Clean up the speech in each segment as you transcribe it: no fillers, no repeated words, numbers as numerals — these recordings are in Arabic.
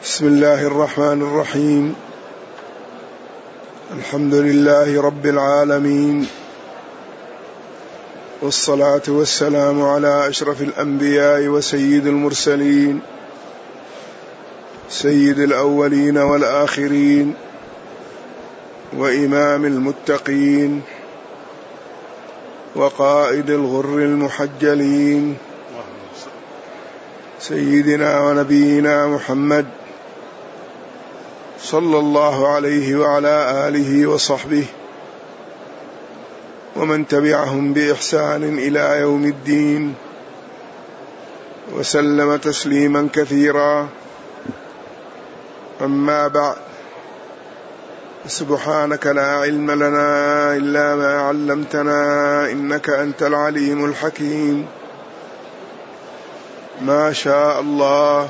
بسم الله الرحمن الرحيم. الحمد لله رب العالمين، والصلاة والسلام على أشرف الأنبياء وسيد المرسلين، سيد الأولين والآخرين، وإمام المتقين، وقائد الغر المحجلين، سيدنا ونبينا محمد صلى الله عليه وعلى آله وصحبه ومن تبعهم بإحسان إلى يوم الدين، وسلم تسليما كثيرا. أما بعد، سبحانك لا علم لنا إلا ما علمتنا إنك أنت العليم الحكيم. ما شاء الله،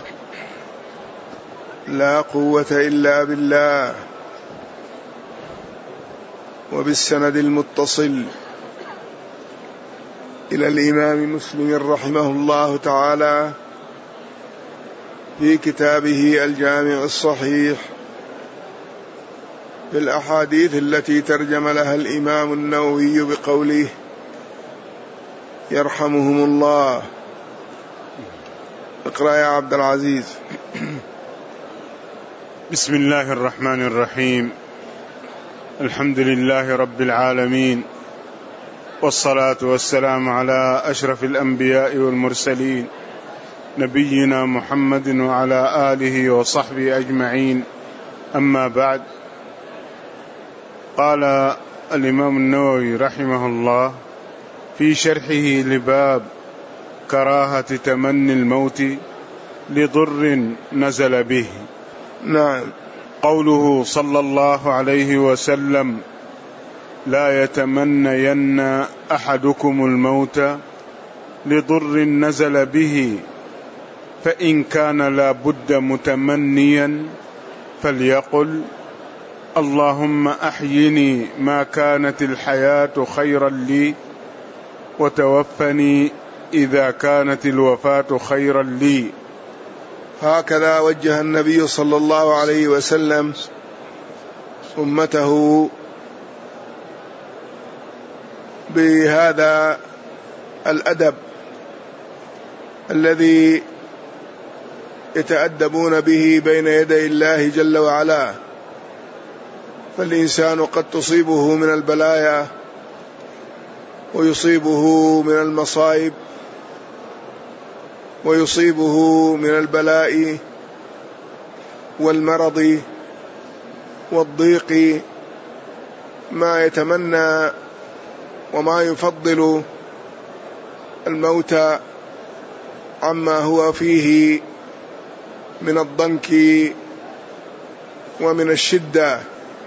لا قوة إلا بالله. وبالسند المتصل إلى الإمام مسلم رحمه الله تعالى في كتابه الجامع الصحيح في الأحاديث التي ترجم لها الإمام النووي بقوله يرحمهم الله. اقرأ يا عبد العزيز. بسم الله الرحمن الرحيم. الحمد لله رب العالمين، والصلاة والسلام على أشرف الأنبياء والمرسلين، نبينا محمد وعلى آله وصحبه أجمعين. أما بعد، قال الإمام النووي رحمه الله في شرحه لباب كراهة تمني الموت لضر نزل به. نعم. قوله صلى الله عليه وسلم لا يتمنين أحدكم الموت لضر نزل به، فإن كان لا بد متمنيا فليقل اللهم أحيني ما كانت الحياة خيرا لي، وتوفني إذا كانت الوفاة خيرا لي. هكذا وجه النبي صلى الله عليه وسلم أمته بهذا الأدب الذي يتأدبون به بين يدي الله جل وعلا. فالإنسان قد تصيبه من البلايا ويصيبه من المصائب ويصيبه من البلاء والمرض والضيق ما يتمنى وما يفضل الموت عما هو فيه من الضنك ومن الشدة،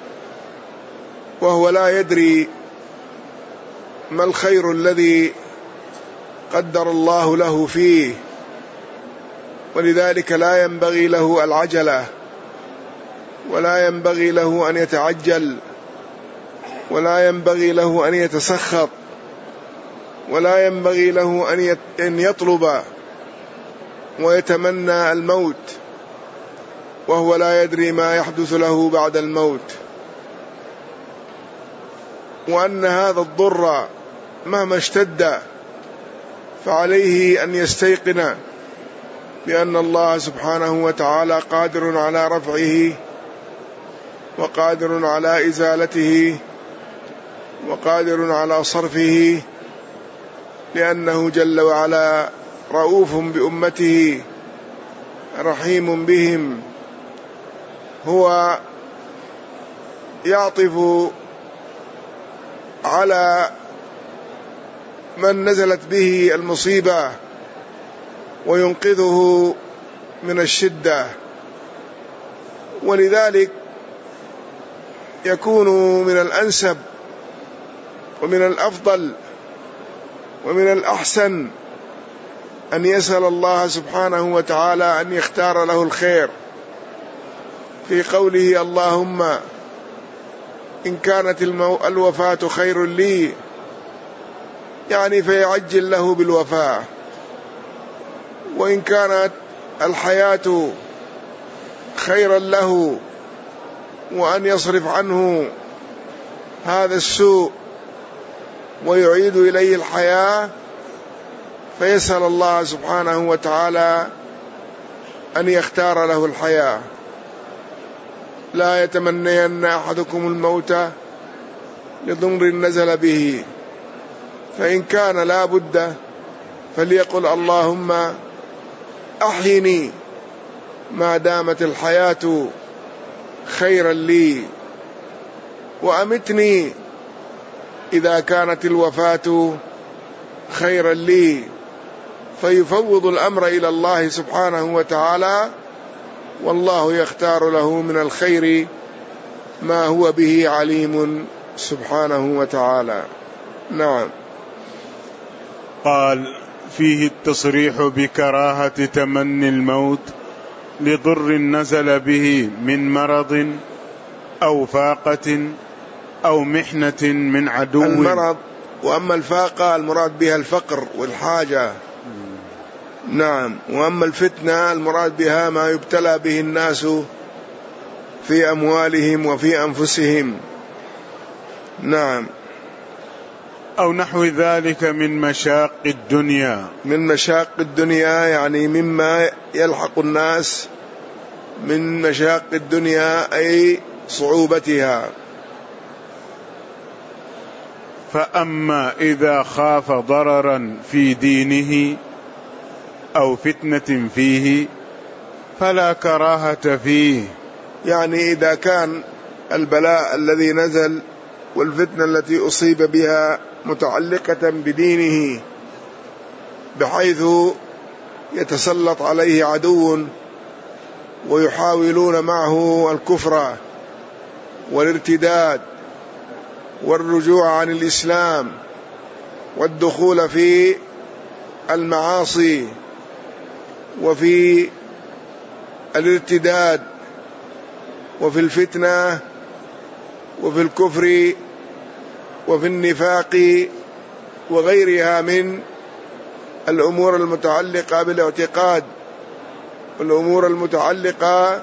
وهو لا يدري ما الخير الذي قدر الله له فيه، ولذلك لا ينبغي له العجلة، ولا ينبغي له أن يتعجل، ولا ينبغي له أن يتسخط، ولا ينبغي له أن يطلب ويتمنى الموت وهو لا يدري ما يحدث له بعد الموت، وأن هذا الضر مهما اشتد فعليه أن يستيقن بأن الله سبحانه وتعالى قادر على رفعه، وقادر على إزالته، وقادر على صرفه، لأنه جل وعلا رؤوف بأمته رحيم بهم. هو يعطف على من نزلت به المصيبة وينقذه من الشدة، ولذلك يكون من الأنسب ومن الأفضل ومن الأحسن أن يسأل الله سبحانه وتعالى أن يختار له الخير، في قوله اللهم إن كانت الوفاة خير لي، يعني فيعجل له بالوفاة، وإن كانت الحياة خيرا له، وأن يصرف عنه هذا السوء ويعيد إليه الحياة، فيسأل الله سبحانه وتعالى أن يختار له الحياة. لا يتمنين أحدكم الموت لضمر نزل به، فإن كان لا بد فليقل اللهم أحيني ما دامت الحياة خيرا لي، وأمتني إذا كانت الوفاة خيرا لي، فيفوض الأمر إلى الله سبحانه وتعالى، والله يختار له من الخير ما هو به عليم سبحانه وتعالى. نعم. قال: فيه التصريح بكراهة تمني الموت لضر نزل به من مرض أو فاقة أو محنة من عدو. المرض، وأما الفاقة المراد بها الفقر والحاجة. نعم. وأما الفتنة المراد بها ما يبتلى به الناس في أموالهم وفي أنفسهم. نعم. أو نحو ذلك من مشاق الدنيا. من مشاق الدنيا يعني مما يلحق الناس من مشاق الدنيا، أي صعوبتها. فأما إذا خاف ضررا في دينه أو فتنة فيه فلا كراهة فيه. يعني إذا كان البلاء الذي نزل والفتنة التي أصيب بها متعلقة بدينه، بحيث يتسلط عليه عدو ويحاولون معه الكفر والارتداد والرجوع عن الإسلام والدخول في المعاصي وفي الارتداد وفي الفتنة وفي الكفر وفي النفاق وغيرها من الأمور المتعلقة بالاعتقاد والأمور المتعلقة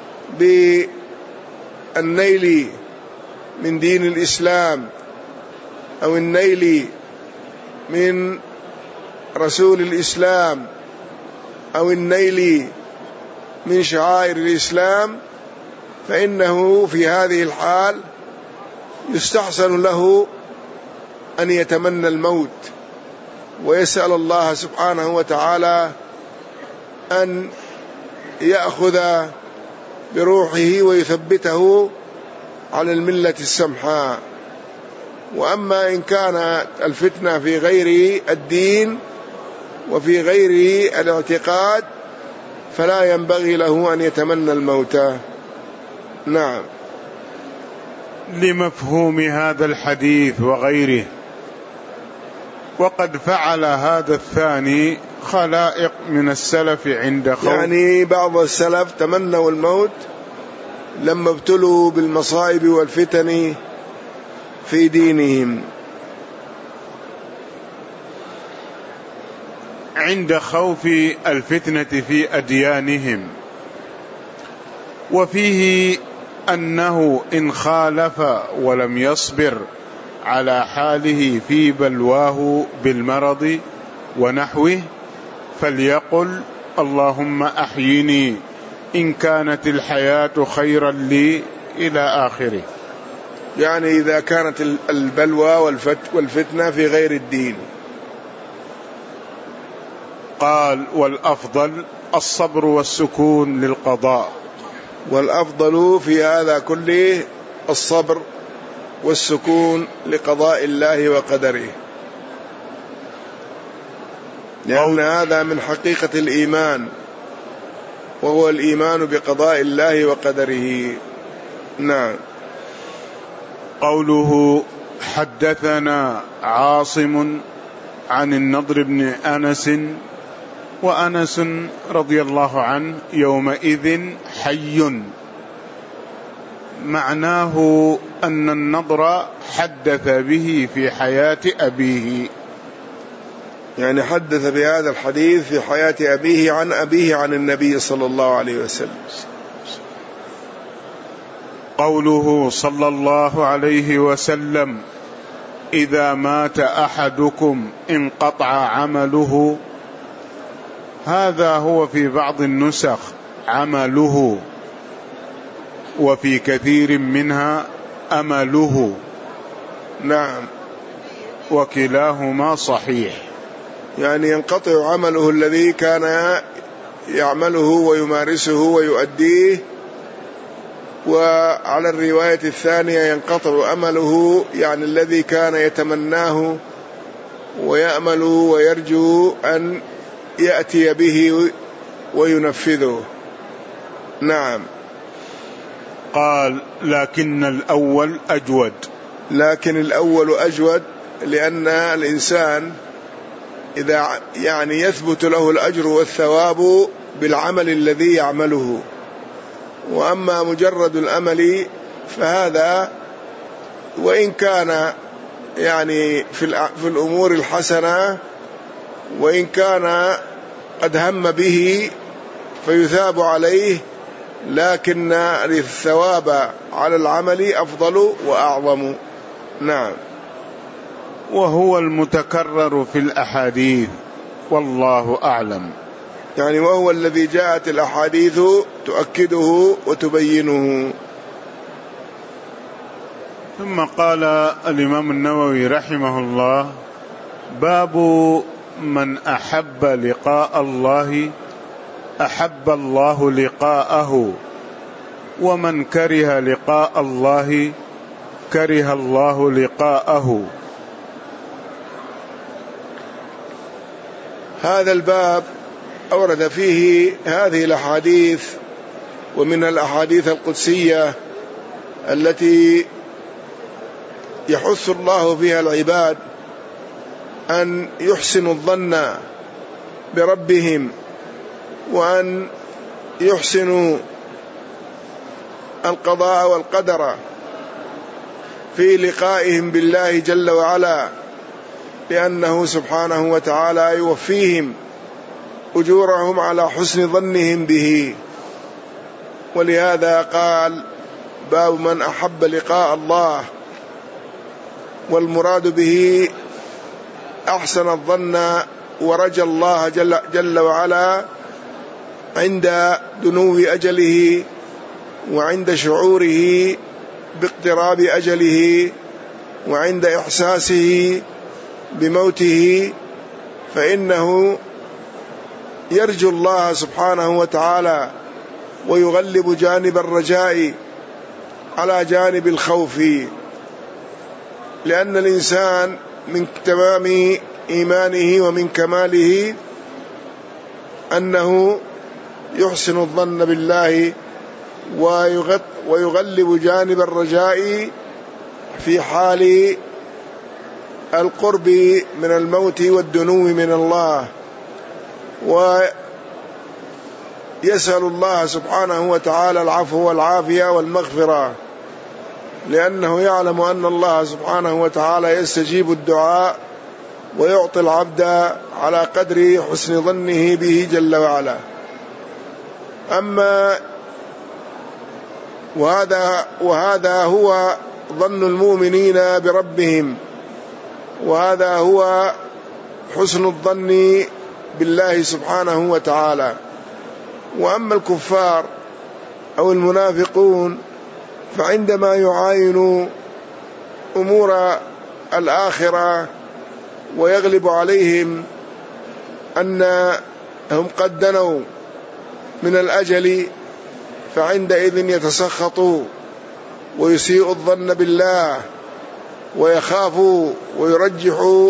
بالنيل من دين الإسلام أو النيل من رسول الإسلام أو النيل من شعائر الإسلام، فإنه في هذه الحال يستحسن له أن يتمنى الموت ويسأل الله سبحانه وتعالى أن يأخذ بروحه ويثبته على الملة السمحاء. وأما إن كانت الفتنة في غير الدين وفي غير الاعتقاد فلا ينبغي له أن يتمنى الموت. نعم. لمفهوم هذا الحديث وغيره. وقد فعل هذا الثاني خلائق من السلف عند خوف، يعني بعض السلف تمنوا الموت لما ابتلوا بالمصائب والفتن في دينهم، عند خوف الفتنة في أديانهم. وفيه أنه إن خالف ولم يصبر على حاله في بلواه بالمرض ونحوه فليقل اللهم أحيني إن كانت الحياة خيرا لي إلى آخره. يعني إذا كانت البلوى والفتنة في غير الدين. قال: والأفضل الصبر والسكون للقضاء. والأفضل في هذا كله الصبر والسكون لقضاء الله وقدره، لأن هذا من حقيقة الإيمان، وهو الإيمان بقضاء الله وقدره. نعم. قوله: حدثنا عاصم عن النضر بن أنس، وأنس رضي الله عنه يومئذ حي، معناه أن النضر حدث به في حياة أبيه، يعني حدث بهذا الحديث في حياة أبيه عن النبي صلى الله عليه وسلم. قوله صلى الله عليه وسلم: إذا مات أحدكم انقطع عمله، هذا هو في بعض النسخ عمله، وفي كثير منها أمله. نعم، وكلاهما صحيح. يعني ينقطع عمله الذي كان يعمله ويمارسه ويؤديه، وعلى الرواية الثانية ينقطع أمله، يعني الذي كان يتمناه ويأمل ويرجو أن يأتي به وينفذه. نعم. قال: لكن الأول أجود. لكن الأول أجود، لأن الإنسان إذا يعني يثبت له الأجر والثواب بالعمل الذي يعمله، وأما مجرد الأمل فهذا وإن كان يعني في الأمور الحسنة، وإن كان قد هم به فيثاب عليه، لكن الثواب على العمل أفضل وأعظم. نعم. وهو المتكرر في الأحاديث، والله أعلم. يعني وهو الذي جاءت الأحاديث تؤكده وتبينه. ثم قال الإمام النووي رحمه الله: باب من أحب لقاء الله أحب الله لقاءه، ومن كره لقاء الله كره الله لقاءه. هذا الباب أورد فيه هذه الأحاديث، ومن الأحاديث القدسية التي يحث الله فيها العباد أن يحسنوا الظن بربهم، وأن يحسنوا القضاء والقدر في لقائهم بالله جل وعلا، لأنه سبحانه وتعالى يوفيهم أجورهم على حسن ظنهم به. ولهذا قال: باب من أحب لقاء الله، والمراد به أحسن الظن ورجى الله جل وعلا عند دنو أجله، وعند شعوره باقتراب أجله، وعند إحساسه بموته، فإنه يرجو الله سبحانه وتعالى ويغلب جانب الرجاء على جانب الخوف، لأن الإنسان من تمام إيمانه ومن كماله أنه يحسن الظن بالله ويغلب جانب الرجاء في حال القرب من الموت والدنو من الله، ويسأل الله سبحانه وتعالى العفو والعافية والمغفرة، لأنه يعلم أن الله سبحانه وتعالى يستجيب الدعاء ويعطي العبد على قدر حسن ظنه به جل وعلا. أما وهذا هو ظن المؤمنين بربهم، وهذا هو حسن الظن بالله سبحانه وتعالى. وأما الكفار أو المنافقون فعندما يعاينوا أمور الآخرة ويغلب عليهم أنهم قد دنوا من الأجل، فعندئذ يتسخطوا ويسيء الظن بالله، ويخافوا ويرجحوا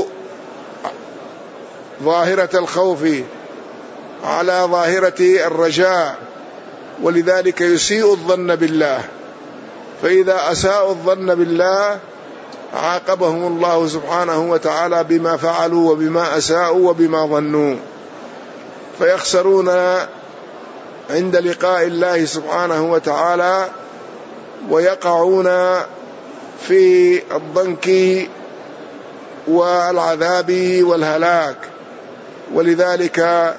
ظاهرة الخوف على ظاهرة الرجاء، ولذلك يسيء الظن بالله. فإذا أساءوا الظن بالله عاقبهم الله سبحانه وتعالى بما فعلوا وبما أساءوا وبما ظنوا، فيخسرون عند لقاء الله سبحانه وتعالى، ويقعون في الضنك والعذاب والهلاك. ولذلك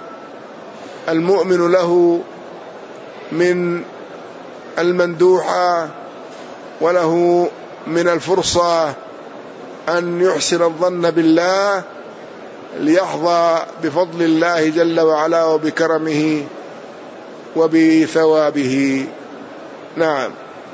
المؤمن له من المندوحة وله من الفرصة أن يحسن الظن بالله ليحظى بفضل الله جل وعلا وبكرمه وبثوابه. نعم.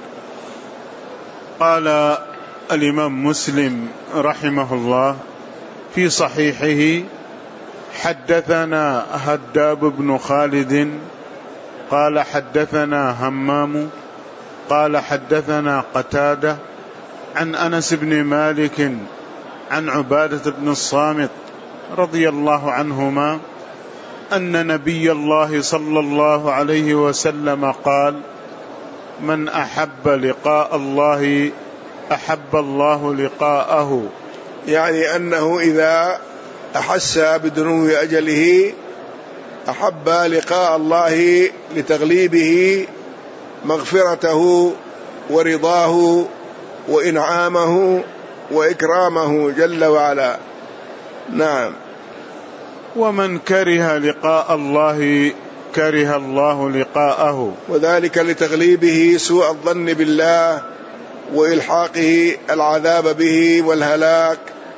قال الإمام مسلم رحمه الله في صحيحه: حدثنا هداب بن خالد قال حدثنا همام قال حدثنا قتادة عن أنس بن مالك عن عبادة بن الصامت رضي الله عنهما أن نبي الله صلى الله عليه وسلم قال: من أحب لقاء الله أحب الله لقاءه. يعني أنه إذا أحس بدنو أجله أحب لقاء الله لتغليبه مغفرته ورضاه وإنعامه وإكرامه جل وعلا. نعم. ومن كره لقاء الله كره الله لقاءه، وذلك لتغليبه سوء الظن بالله وإلحاقه العذاب به والهلاك،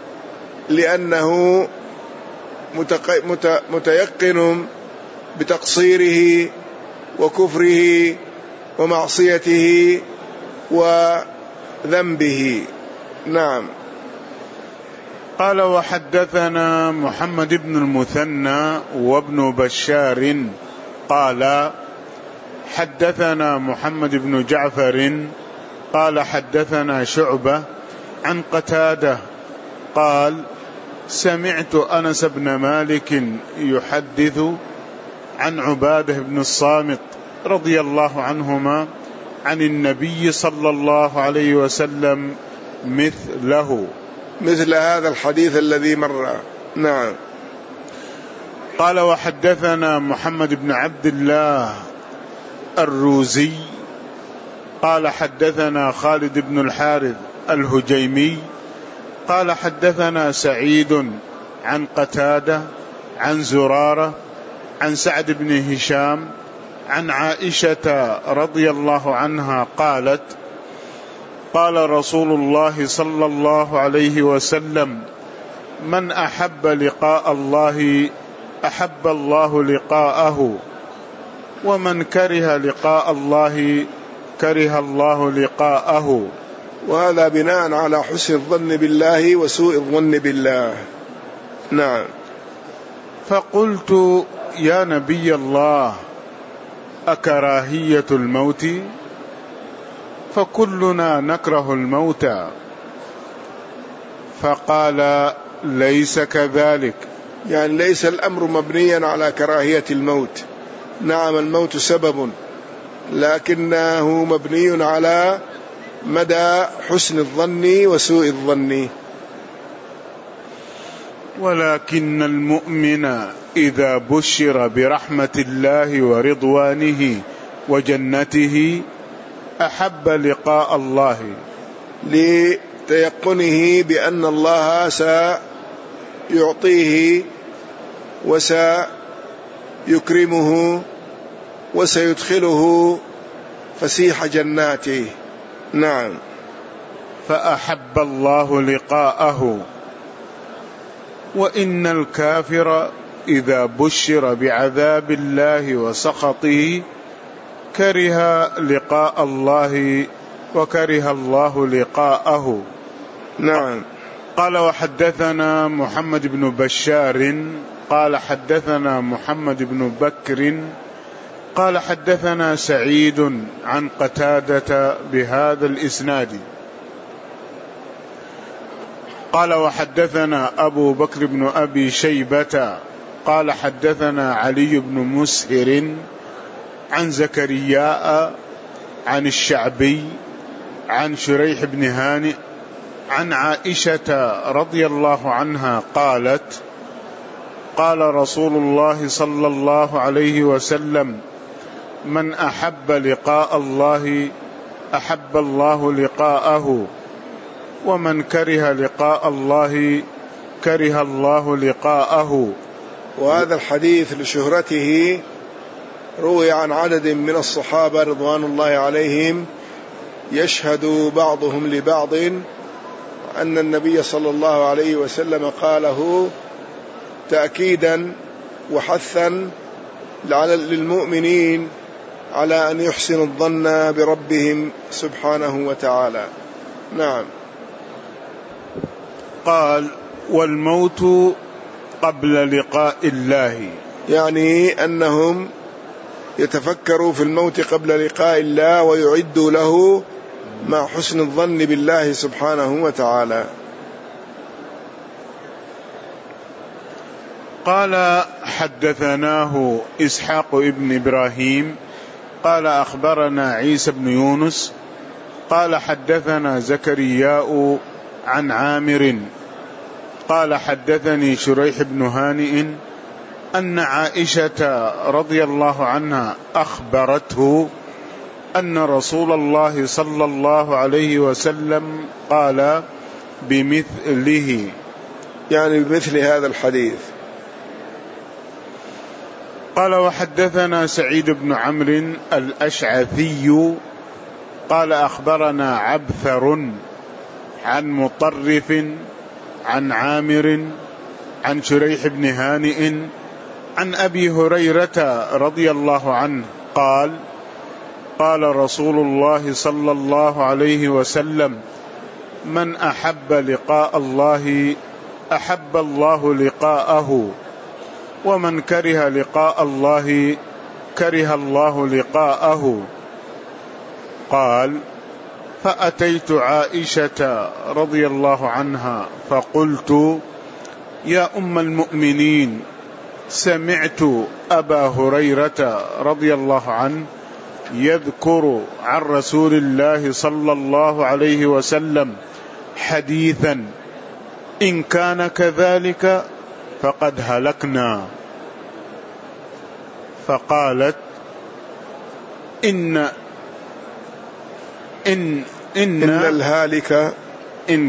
لأنه متيقن بتقصيره وكفره ومعصيته وذنبه. نعم. قال: وحدثنا محمد بن المثنى وابن بشار قال حدثنا محمد بن جعفر قال حدثنا شعبة عن قتادة قال: سمعت أنس بن مالك يحدث عن عبادة بن الصامت رضي الله عنهما عن النبي صلى الله عليه وسلم مثل هذا الحديث الذي مر. نعم. قال: وحدثنا محمد بن عبد الله الروزي قال حدثنا خالد بن الحارث الهجيمي قال حدثنا سعيد عن قتادة عن زرارة عن سعد بن هشام عن عائشة رضي الله عنها قالت: قال رسول الله صلى الله عليه وسلم: من أحب لقاء الله أحب الله لقاءه، ومن كره لقاء الله كره الله لقاءه. وهذا بناء على حسن الظن بالله وسوء الظن بالله. نعم. فقلت: يا نبي الله، أكراهية الموت؟ فكلنا نكره الموت. فقال: ليس كذلك. يعني ليس الأمر مبنيا على كراهية الموت. نعم، الموت سبب، لكنه مبني على مدى حسن الظن وسوء الظن. ولكن المؤمن إذا بشر برحمة الله ورضوانه وجنته أحب لقاء الله، لتيقنه بأن الله سيعطيه وسيكرمه وسيدخله فسيح جناته. نعم. فأحب الله لقاءه. وإن الكافر إذا بشر بعذاب الله وسخطه كره لقاء الله وكره الله لقاءه. نعم. قال: وحدثنا محمد بن بشار قال حدثنا محمد بن بكر قال حدثنا سعيد عن قتادة بهذا الإسناد. قال: وحدثنا أبو بكر بن أبي شيبة قال حدثنا علي بن مسهر عن زكرياء عن الشعبي عن شريح بن هانئ عن عائشة رضي الله عنها قالت: قال رسول الله صلى الله عليه وسلم: من أحب لقاء الله أحب الله لقاءه، ومن كره لقاء الله كره الله لقاءه. وهذا الحديث لشهرته روي عن عدد من الصحابة رضوان الله عليهم يشهد بعضهم لبعض أن النبي صلى الله عليه وسلم قاله تأكيدا وحثا للمؤمنين على أن يحسنوا الظن بربهم سبحانه وتعالى. نعم. قال: والموت قبل لقاء الله، يعني أنهم يتفكروا في الموت قبل لقاء الله ويعدوا له مع حسن الظن بالله سبحانه وتعالى. قال: حدثناه إسحاق ابن إبراهيم قال: أخبرنا عيسى بن يونس قال: حدثنا زكرياء عن عامر قال: حدثني شريح بن هانئ أن عائشة رضي الله عنها أخبرته أن رسول الله صلى الله عليه وسلم قال بمثله، يعني بمثل هذا الحديث. قال: وحدثنا سعيد بن عمرو الأشعثي قال: أخبرنا عبثر عن مطرف عن عامر عن شريح بن هانئ عن أبي هريرة رضي الله عنه قال: قال رسول الله صلى الله عليه وسلم: من أحب لقاء الله أحب الله لقاءه، ومن كره لقاء الله كره الله لقاءه. قال: فأتيت عائشة رضي الله عنها فقلت: يا أم المؤمنين، سمعت أبا هريرة رضي الله عنه يذكر عن رسول الله صلى الله عليه وسلم حديثا، إن كان كذلك فقد هلكنا. فقالت: إن الهالك إن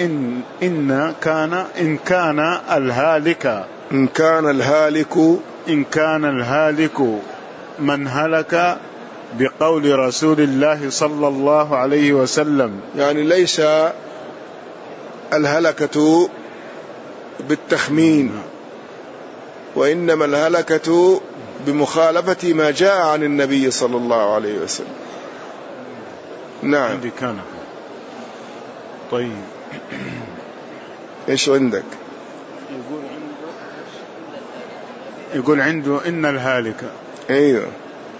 كان الهالك من هلك بقول رسول الله صلى الله عليه وسلم. يعني ليس الهلكة بالتخمين، وإنما الهلكة بمخالفة ما جاء عن النبي صلى الله عليه وسلم. نعم. عندي كان. طيب إيش عندك؟ يقول عنده إن الهالك. أيوه،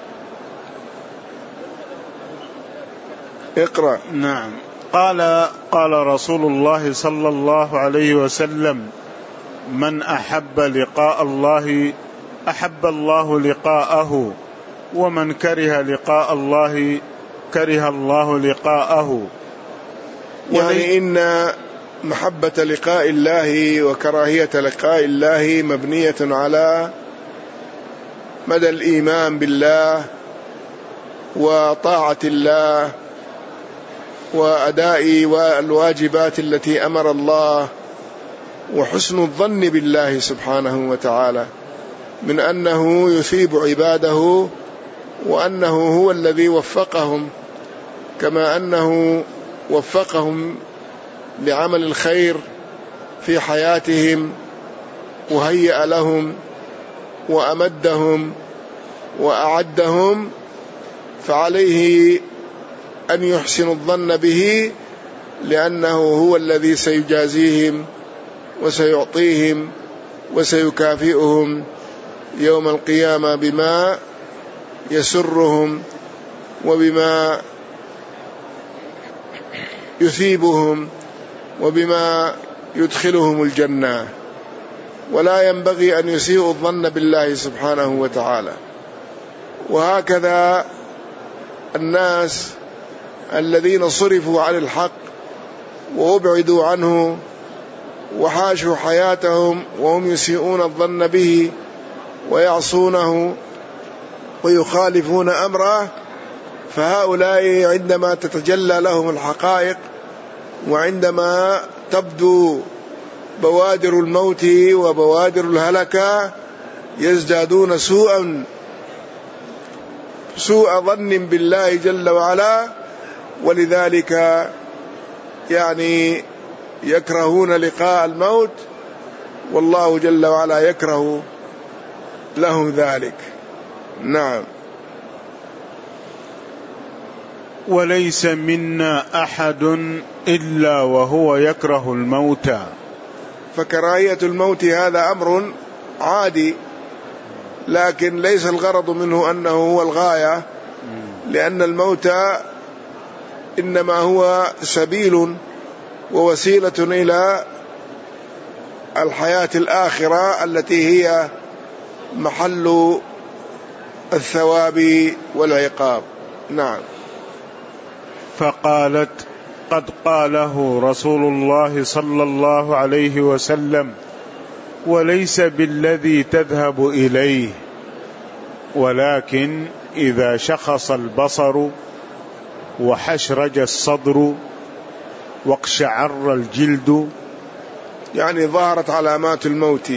اقرأ. نعم. قال رسول الله صلى الله عليه وسلم: من أحب لقاء الله أحب الله لقاءه، ومن كره لقاء الله كره الله لقاءه. يعني إن محبة لقاء الله وكراهية لقاء الله مبنية على مدى الإيمان بالله وطاعة الله وأداء الواجبات التي أمر الله، وحسن الظن بالله سبحانه وتعالى من أنه يثيب عباده، وأنه هو الذي وفقهم، كما أنه وفقهم لعمل الخير في حياتهم وهيأ لهم وأمدهم وأعدهم، فعليه أن يحسن الظن به، لأنه هو الذي سيجازيهم وسيعطيهم وسيكافئهم يوم القيامة بما يسرهم وبما يثيبهم وبما يدخلهم الجنة. ولا ينبغي أن يسيء الظن بالله سبحانه وتعالى. وهكذا الناس الذين صرفوا عن الحق وأبعدوا عنه وحاشوا حياتهم وهم يسيئون الظن به ويعصونه ويخالفون أمره، فهؤلاء عندما تتجلى لهم الحقائق وعندما تبدو بوادر الموت وبوادر الهلكة يزدادون سوء ظن بالله جل وعلا، ولذلك يعني يكرهون لقاء الموت، والله جل وعلا يكره لهم ذلك. نعم. وليس منا أحد إلا وهو يكره الموت. فكراهية الموت هذا أمر عادي، لكن ليس الغرض منه أنه هو الغاية، لأن الموت إنما هو سبيل ووسيلة إلى الحياة الآخرة التي هي محل الثواب والعقاب. نعم. فقالت: قد قاله رسول الله صلى الله عليه وسلم، وليس بالذي تذهب إليه، ولكن إذا شخص البصر وحشرج الصدر واقشعر الجلد، يعني ظهرت علامات الموت،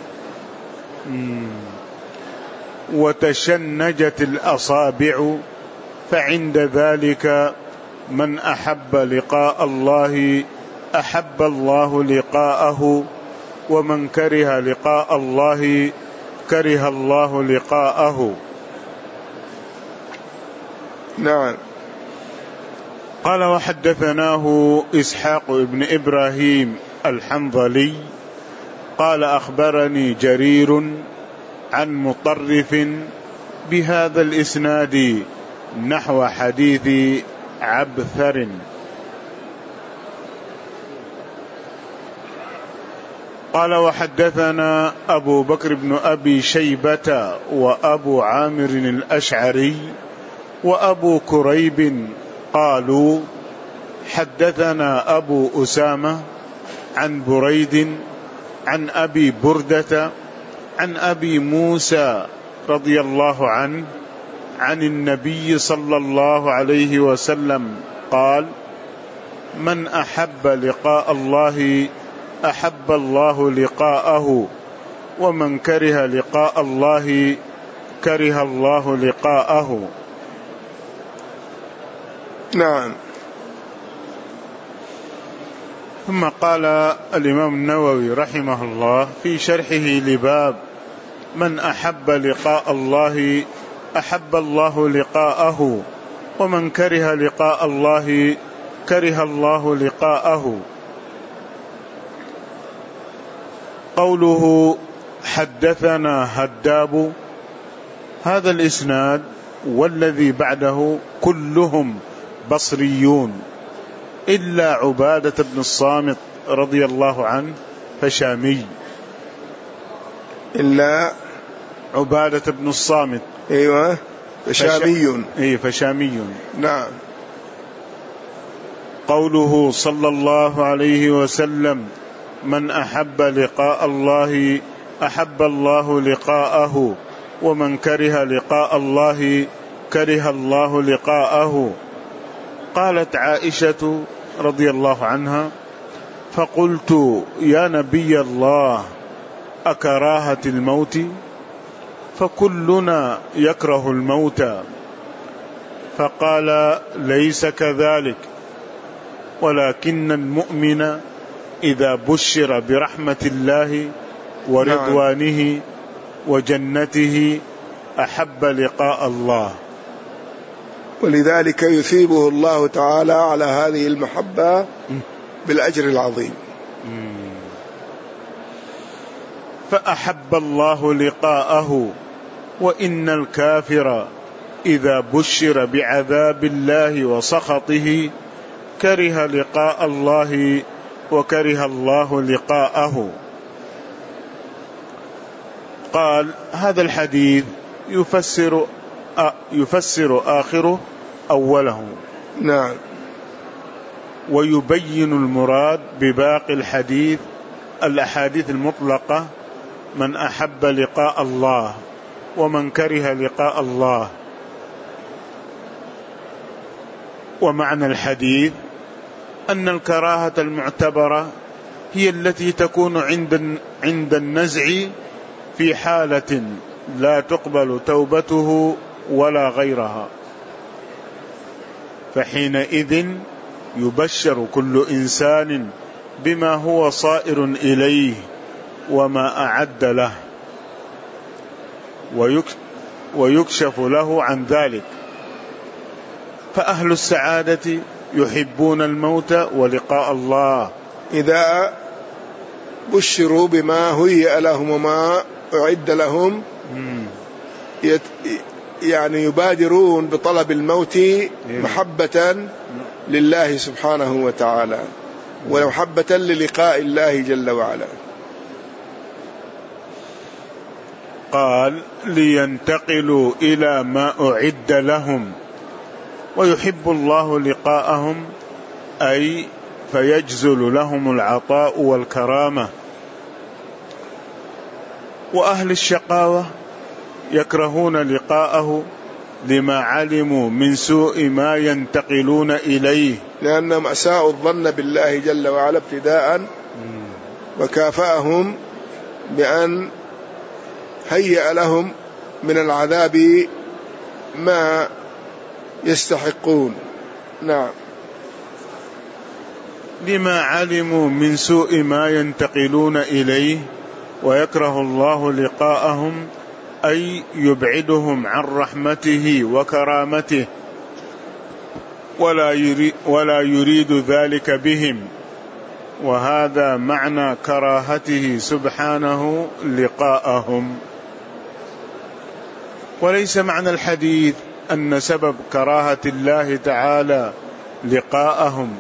وتشنجت الأصابع، فعند ذلك من أحب لقاء الله أحب الله لقاءه، ومن كره لقاء الله كره الله لقاءه. نعم. قال: وحدثناه إسحاق بن إبراهيم الحنظلي قال: أخبرني جرير عن مطرف بهذا الإسناد نحو حديث عبثر. قال: وحدثنا أبو بكر بن أبي شيبة وأبو عامر الأشعري وأبو كريب قالوا: حدثنا أبو أسامة عن بريد عن أبي بردة عن أبي موسى رضي الله عنه عن النبي صلى الله عليه وسلم قال: من أحب لقاء الله أحب الله لقاءه، ومن كره لقاء الله كره الله لقاءه. نعم. ثم قال الإمام النووي رحمه الله في شرحه لباب من أحب لقاء الله أحب الله لقاءه، ومن كره لقاء الله كره الله لقاءه. قوله حدثنا هداب، هذا الإسناد والذي بعده كلهم بصريون إلا عبادة بن الصامت رضي الله عنه فشامي. إلا عبادة بن الصامت، أيوة، فشامي. فشامي. نعم. قوله صلى الله عليه وسلم: من أحب لقاء الله أحب الله لقاءه، ومن كره لقاء الله كره الله لقاءه. قالت عائشة رضي الله عنها: فقلت: يا نبي الله، أكراهة الموت؟ فكلنا يكره الموت. فقال: ليس كذلك، ولكن المؤمن إذا بشر برحمة الله ورضوانه وجنته أحب لقاء الله. ولذلك يثيبه الله تعالى على هذه المحبة بالأجر العظيم. فأحب الله لقاءه. وإن الكافر إذا بشر بعذاب الله وسخطه كره لقاء الله وكره الله لقاءه. قال: هذا الحديث يفسر آخره أوله. نعم. ويبين المراد بباقي الأحاديث المطلقة: من أحب لقاء الله ومن كره لقاء الله. ومعنى الحديث أن الكراهة المعتبرة هي التي تكون عند النزع في حالة لا تقبل توبته ولا غيرها. فحينئذ يبشر كل إنسان بما هو صائر إليه وما أعد له، ويكشف له عن ذلك. فأهل السعادة يحبون الموت ولقاء الله إذا بشروا بما هيئ لهم وما أعد لهم، يعني يبادرون بطلب الموت محبة لله سبحانه وتعالى ومحبة للقاء الله جل وعلا. قال لينتقلوا إلى ما أعد لهم، ويحب الله لقاءهم أي فيجزل لهم العطاء والكرامة. وأهل الشقاوة يكرهون لقاءه لما علموا من سوء ما ينتقلون إليه، لأنهم أساءوا الظن بالله جل وعلا ابتداء، وكافأهم بأن هيأ لهم من العذاب ما يستحقون. نعم. لما علموا من سوء ما ينتقلون إليه، ويكره الله لقاءهم أي يبعدهم عن رحمته وكرامته، ولا يريد ذلك بهم، وهذا معنى كراهته سبحانه لقاءهم. وليس معنى الحديث أن سبب كراهة الله تعالى لقاءهم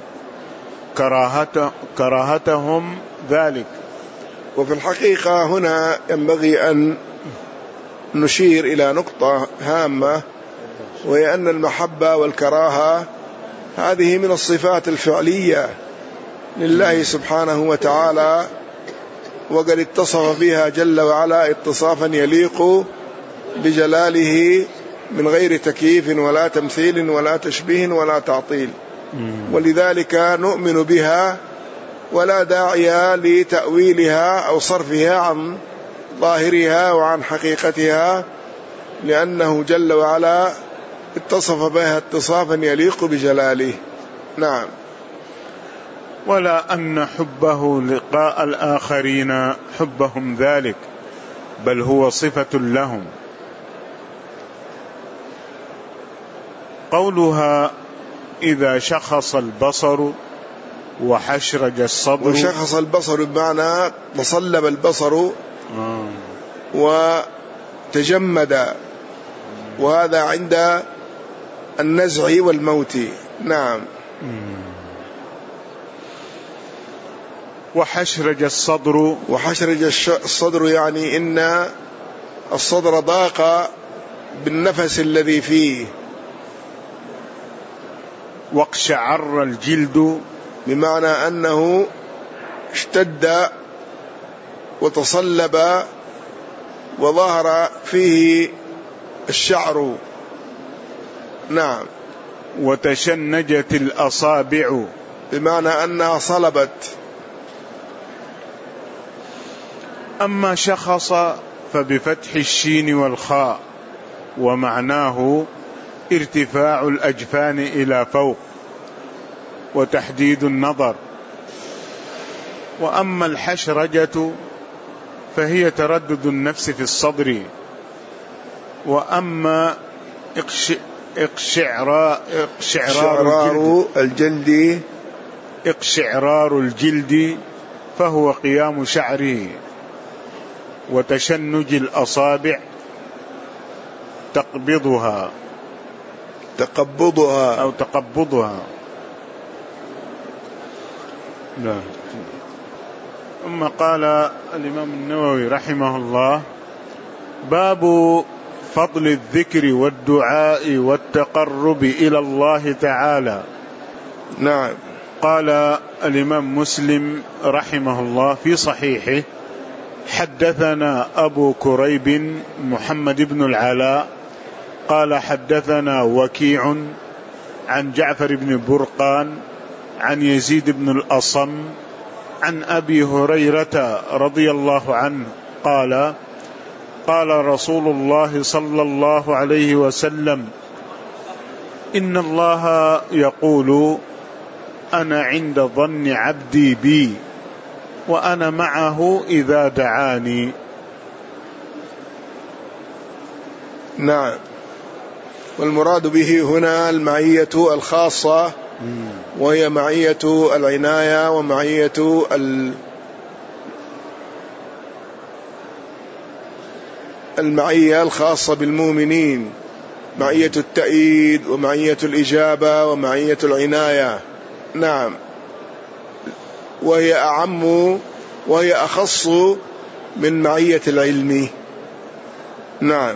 كراهتهم ذلك. وفي الحقيقة هنا ينبغي أن نشير إلى نقطة هامة، وهي أن المحبة والكراهة هذه من الصفات الفعلية لله سبحانه وتعالى، وقد اتصف بها جل وعلا اتصافا يليق بجلاله من غير تكييف ولا تمثيل ولا تشبيه ولا تعطيل، ولذلك نؤمن بها ولا داعي لتأويلها أو صرفها عن ظاهرها وعن حقيقتها، لأنه جل وعلا اتصف بها اتصافا يليق بجلاله. نعم. ولا أن حبه لقاء الآخرين حبهم ذلك، بل هو صفة لهم. قولها إذا شخص البصر وحشرج الصدر. وشخص البصر بمعنى تصلب البصر وتجمد، وهذا عند النزع والموت. نعم. وحشرج الصدر. وحشرج الصدر يعني إن الصدر ضاق بالنفس الذي فيه. واقشعر الجلد بمعنى أنه اشتد وتصلب وظهر فيه الشعر. نعم. وتشنجت الأصابع بمعنى أنها صلبت. أما شخص فبفتح الشين والخاء، ومعناه ارتفاع الأجفان إلى فوق وتحديد النظر. وأما الحشرجة فهي تردد النفس في الصدر. وأما اقشعرار الجلد فهو قيام شعره. وتشنج الأصابع تقبضها أو تقبضها. لا. ثم قال الإمام النووي رحمه الله: باب فضل الذكر والدعاء والتقرب إلى الله تعالى. نعم. قال الإمام مسلم رحمه الله في صحيحه: حدثنا أبو كريب محمد بن العلاء قال حدثنا وكيع عن جعفر بن برقان عن يزيد بن الأصم عن أبي هريرة رضي الله عنه قال: قال رسول الله صلى الله عليه وسلم: إن الله يقول أنا عند ظن عبدي بي وأنا معه إذا دعاني. نعم. والمراد به هنا المعية الخاصة، وهي معية العناية ومعية المعية الخاصة بالمؤمنين، معية التأييد ومعية الإجابة ومعية العناية. نعم. وهي أعم وهي أخص من معية العلم. نعم.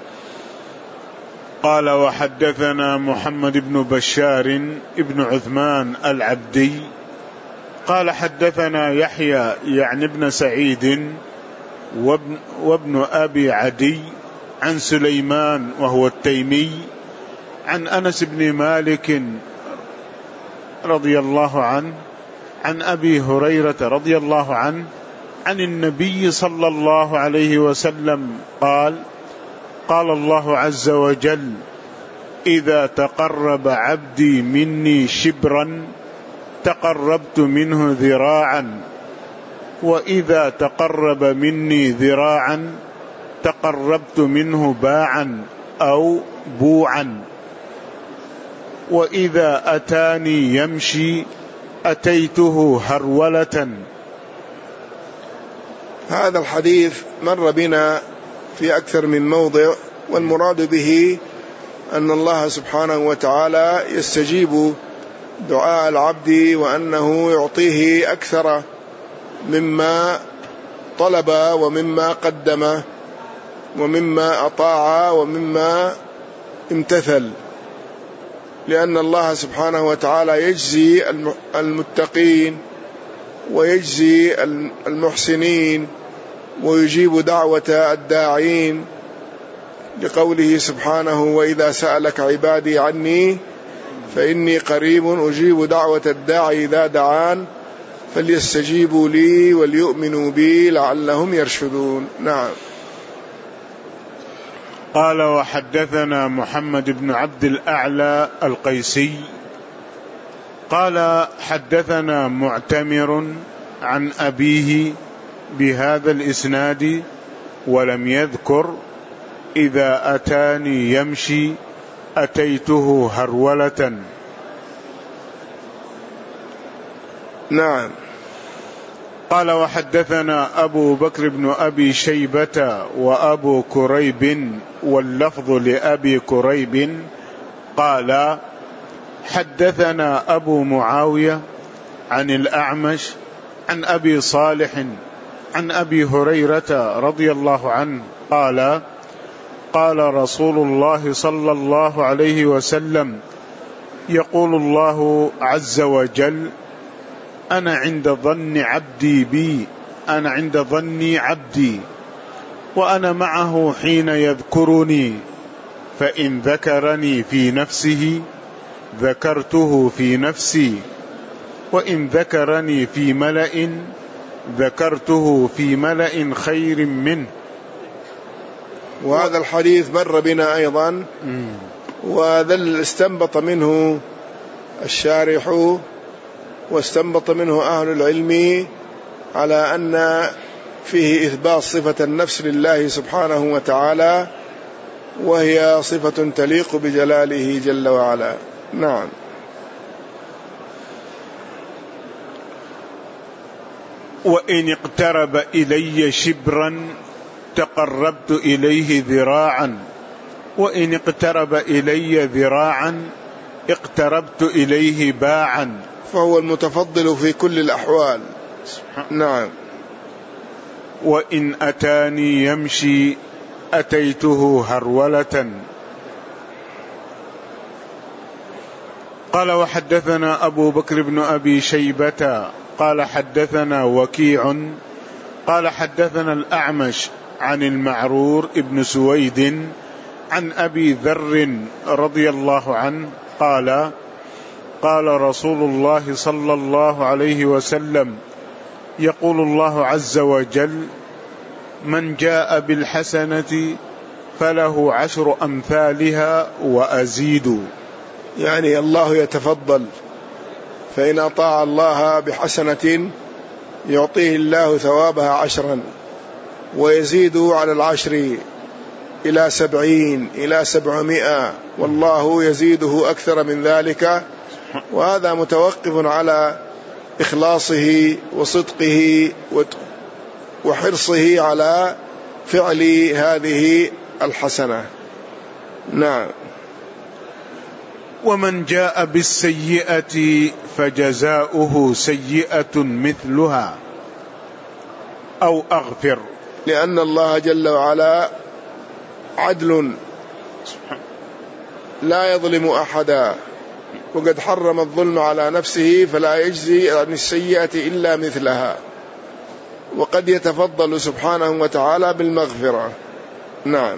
قال وحدثنا محمد بن بشار ابن عثمان العبدي قال حدثنا يحيى يعني ابن سعيد وابن أبي عدي عن سليمان وهو التيمي عن أنس بن مالك رضي الله عنه عن أبي هريرة رضي الله عنه عن النبي صلى الله عليه وسلم قال قال الله عز وجل إذا تقرب عبدي مني شبرا تقربت منه ذراعا، وإذا تقرب مني ذراعا تقربت منه باعا أو بوعا، وإذا أتاني يمشي أتيته هرولة. هذا الحديث مر بنا في أكثر من موضع، والمراد به أن الله سبحانه وتعالى يستجيب دعاء العبد، وأنه يعطيه أكثر مما طلب ومما قدم ومما أطاع ومما امتثل، لأن الله سبحانه وتعالى يجزي المتقين ويجزي المحسنين ويجيب دعوة الداعين، لقوله سبحانه وإذا سألك عبادي عني فإني قريب أجيب دعوة الداعي إذا دعان فليستجيبوا لي وليؤمنوا بي لعلهم يرشدون. نعم. قال وحدثنا محمد بن عبد الأعلى القيسي قال حدثنا معتمر عن أبيه بهذا الإسناد ولم يذكر إذا أتاني يمشي أتيته هرولة. نعم. قال وحدثنا أبو بكر بن أبي شيبة وأبو كريب واللفظ لأبي كريب قال حدثنا أبو معاوية عن الأعمش عن أبي صالح عن أبي هريرة رضي الله عنه قال قال رسول الله صلى الله عليه وسلم يقول الله عز وجل أنا عند ظن عبدي بي، أنا عند ظني عبدي وأنا معه حين يذكرني، فإن ذكرني في نفسه ذكرته في نفسي، وإن ذكرني في ملأ ذكرته في ملأ خير منه. وهذا الحديث مر بنا أيضا، وذل استنبط منه الشارح واستنبط منه أهل العلم على أن فيه إثبات صفة النفس لله سبحانه وتعالى، وهي صفة تليق بجلاله جل وعلا. نعم. وإن اقترب إلي شبرا تقربت إليه ذراعا، وإن اقترب إلي ذراعا اقتربت إليه باعا، فهو المتفضل في كل الأحوال. نعم. وإن أتاني يمشي أتيته هرولة. قال وحدثنا أبو بكر بن أبي شيبة قال حدثنا وكيع قال حدثنا الأعمش عن المعرور ابن سويد عن أبي ذر رضي الله عنه قال قال رسول الله صلى الله عليه وسلم يقول الله عز وجل من جاء بالحسنة فله 10 أمثالها وأزيد، يعني الله يتفضل، فإن أطاع الله بحسنة يعطيه الله ثوابها 10 ويزيد على 10 إلى 70 إلى 700، والله يزيده أكثر من ذلك. وهذا متوقف على إخلاصه وصدقه وحرصه على فعل هذه الحسنة. نعم. ومن جاء بالسيئة فجزاؤه سيئة مثلها أو أغفر، لأن الله جل وعلا عدل لا يظلم أحدا، وقد حرم الظلم على نفسه، فلا يجزي عن السيئة إلا مثلها، وقد يتفضل سبحانه وتعالى بالمغفرة. نعم.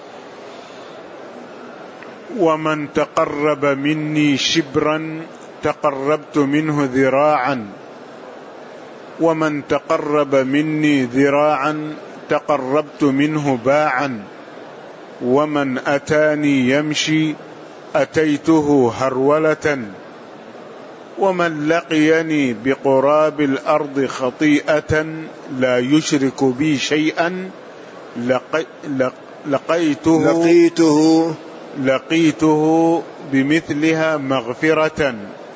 ومن تقرب مني شبرا تقربت منه ذراعا، ومن تقرب مني ذراعا تقربت منه باعا، ومن أتاني يمشي أتيته هرولة، ومن لقيني بقراب الأرض خطيئة لا يشرك بي شيئا لقيته بمثلها مغفرة.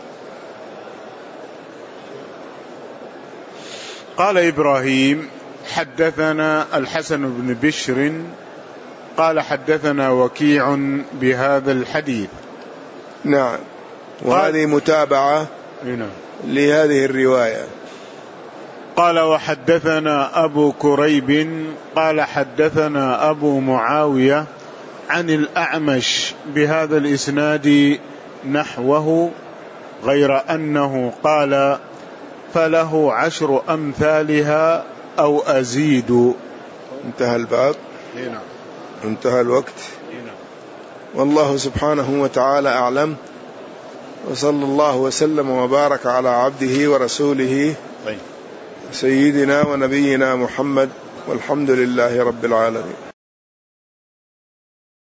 قال إبراهيم: حدثنا الحسن بن بشر قال حدثنا وكيع بهذا الحديث. نعم. وهذه متابعة لهذه الرواية. قال: وحدثنا أبو كريب قال حدثنا أبو معاوية عن الأعمش بهذا الإسناد نحوه، غير أنه قال: فله 10 أمثالها أو أزيد. انتهى الباب. انتهى الوقت. والله سبحانه وتعالى أعلم، وصلى الله وسلم وبارك على عبده ورسوله سيدنا ونبينا محمد، والحمد لله رب العالمين.